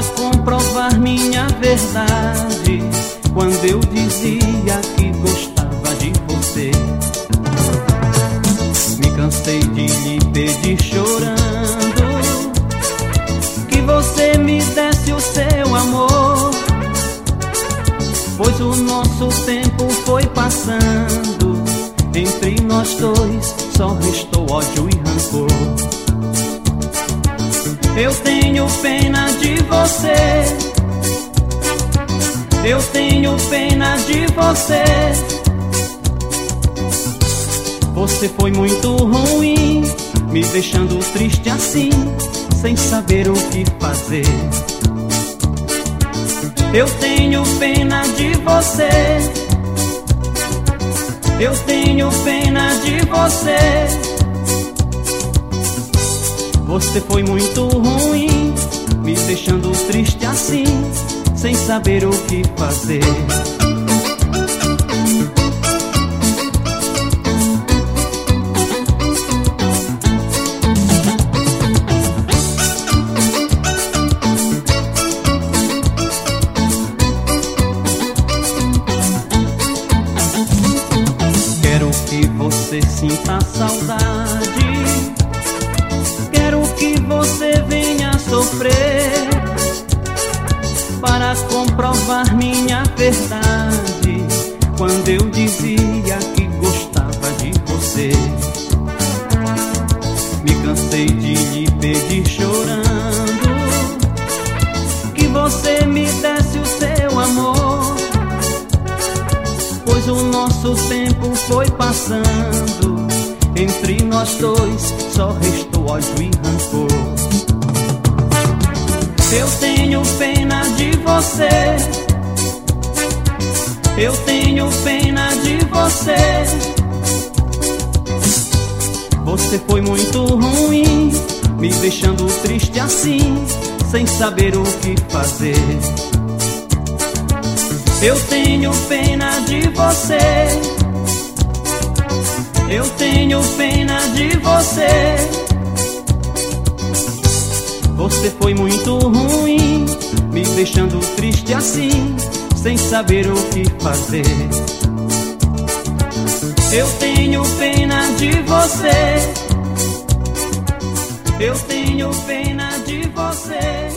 para comprovar minha verdade, quando eu dizia que gostava de você. Me cansei de lhe pedir chorando que você me desse o seu amor, pois o nosso tempo foi passando, entre nós dois só restou ódio e rancor. Eu tenho pena de você, eu tenho pena de você. Você foi muito ruim, me deixando triste assim, sem saber o que fazer. Eu tenho pena de você, eu tenho pena de você. Você foi muito ruim, me deixando triste assim, sem saber o que fazer. Quero que você sinta saudade, quero que você venha sofrer, para comprovar minha verdade, quando eu dizia que gostava de você. Me cansei de lhe pedir chorando que você me desse o seu amor, pois o nosso tempo foi passando, entre nós dois só restou ódio e rancor. Eu tenho pena de você, eu tenho pena de você. Você foi muito ruim, me deixando triste assim, sem saber o que fazer. Eu tenho pena de você, eu tenho pena de você. Você foi muito ruim, me deixando triste assim, sem saber o que fazer. Eu tenho pena de você, eu tenho pena de você.